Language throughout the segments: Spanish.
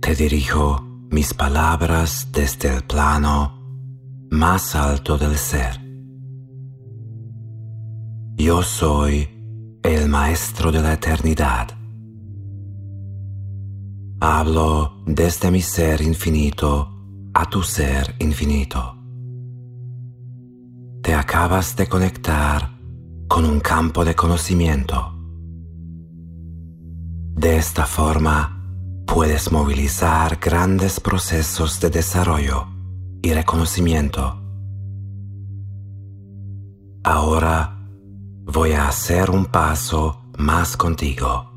Te dirijo mis palabras desde el plano más alto del ser. Yo soy el Maestro de la Eternidad. Hablo desde mi ser infinito a tu ser infinito. Te acabas de conectar con un campo de conocimiento. De esta forma, puedes movilizar grandes procesos de desarrollo y reconocimiento. Ahora voy a hacer un paso más contigo.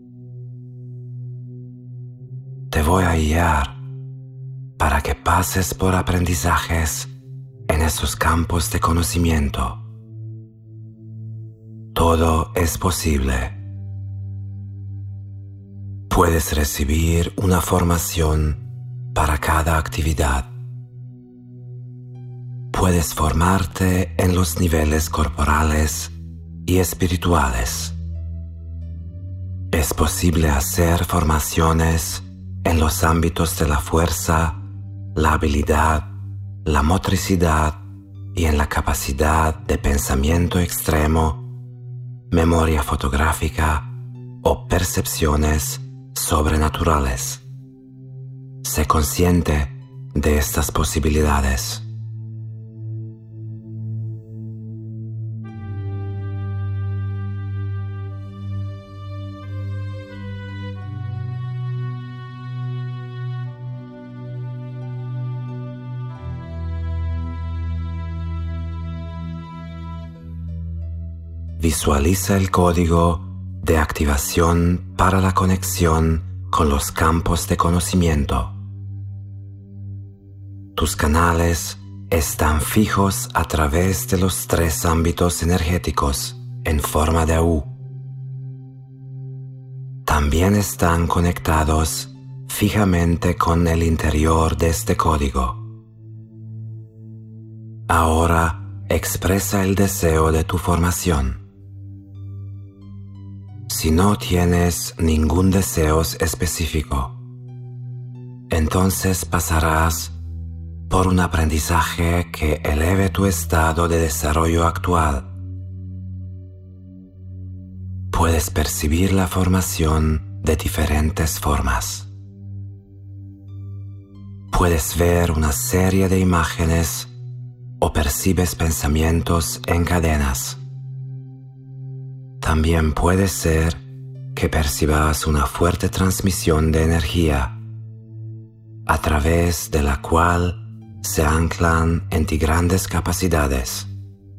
Te voy a guiar para que pases por aprendizajes en esos campos de conocimiento. Todo es posible. Puedes recibir una formación para cada actividad. Puedes formarte en los niveles corporales y espirituales. Es posible hacer formaciones en los ámbitos de la fuerza, la habilidad, la motricidad y en la capacidad de pensamiento extremo, memoria fotográfica o percepciones sobrenaturales. Sé consciente de estas posibilidades. Visualiza el código de activación para la conexión con los campos de conocimiento. Tus canales están fijos a través de los 3 ámbitos energéticos en forma de U. También están conectados fijamente con el interior de este código. Ahora expresa el deseo de tu formación. Si no tienes ningún deseo específico, entonces pasarás por un aprendizaje que eleve tu estado de desarrollo actual. Puedes percibir la formación de diferentes formas. Puedes ver una serie de imágenes o percibes pensamientos en cadenas. También puede ser que percibas una fuerte transmisión de energía, a través de la cual se anclan en ti grandes capacidades.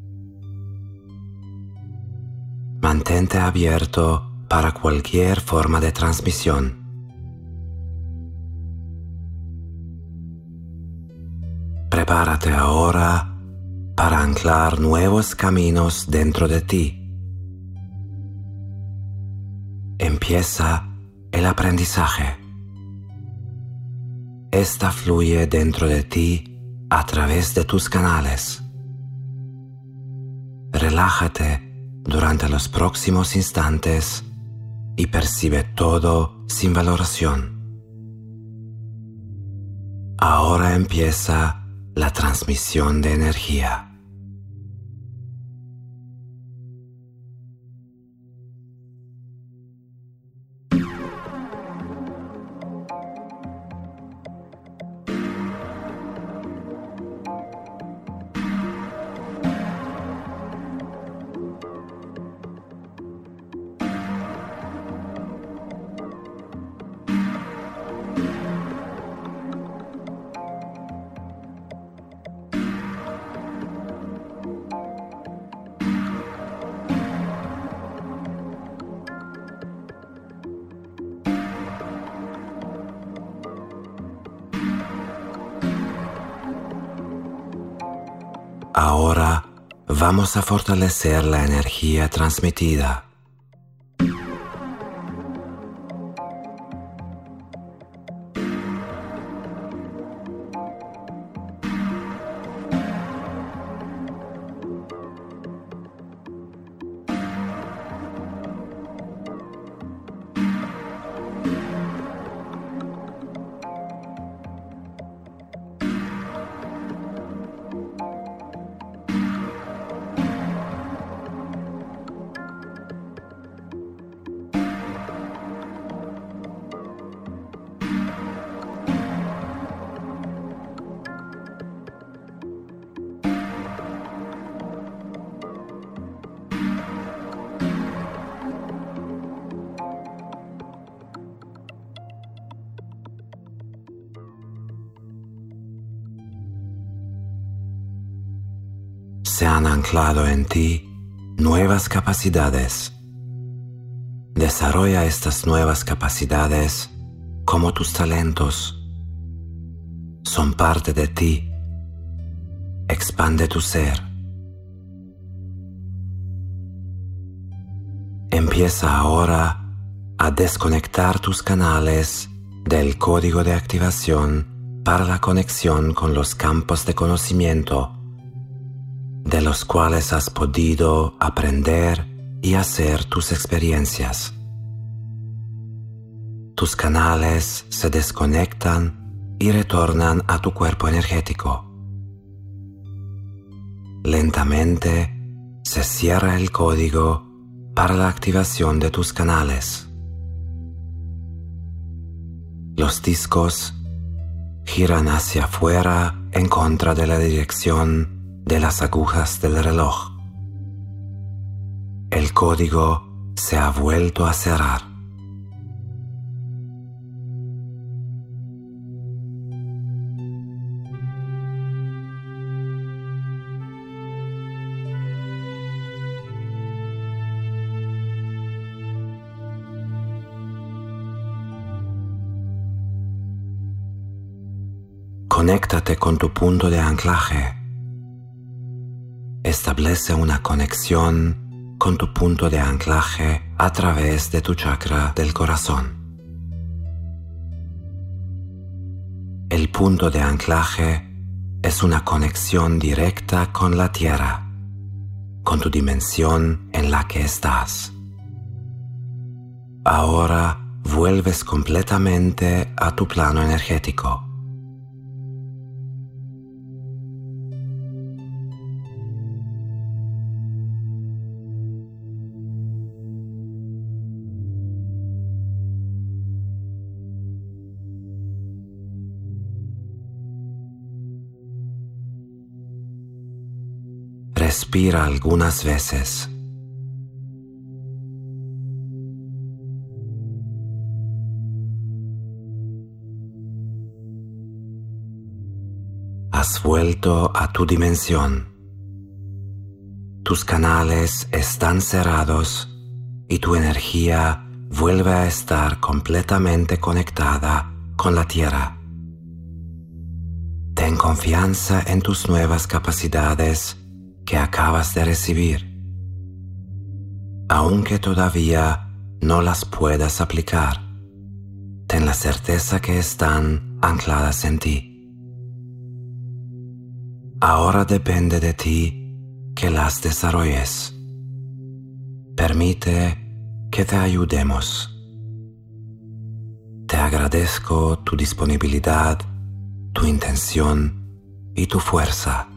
Mantente abierto para cualquier forma de transmisión. Prepárate ahora para anclar nuevos caminos dentro de ti. Empieza el aprendizaje. Esta fluye dentro de ti a través de tus canales. Relájate durante los próximos instantes y percibe todo sin valoración. Ahora empieza la transmisión de energía. Ahora vamos a fortalecer la energía transmitida. se han anclado en ti nuevas capacidades. Desarrolla estas nuevas capacidades como tus talentos. Son parte de ti. Expande tu ser. Empieza ahora a desconectar tus canales del código de activación para la conexión con los campos de conocimiento de los cuales has podido aprender y hacer tus experiencias. Tus canales se desconectan y retornan a tu cuerpo energético. Lentamente se cierra el código para la activación de tus canales. Los discos giran hacia afuera en contra de la dirección de las agujas del reloj. El código se ha vuelto a cerrar. Conéctate con tu punto de anclaje. Establece una conexión con tu punto de anclaje a través de tu chakra del corazón. El punto de anclaje es una conexión directa con la Tierra, con tu dimensión en la que estás. Ahora vuelves completamente a tu plano energético. Respira algunas veces. Has vuelto a tu dimensión. Tus canales están cerrados y tu energía vuelve a estar completamente conectada con la Tierra. Ten confianza en tus nuevas capacidades que acabas de recibir, aunque todavía no las puedas aplicar. Ten la certeza que están ancladas en ti. Ahora depende de ti que las desarrolles. Permite que te ayudemos. Te agradezco tu disponibilidad, tu intención y tu fuerza.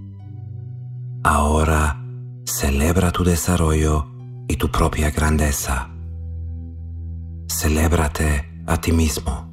Ahora celebra tu desarrollo y tu propia grandeza. Celébrate a ti mismo.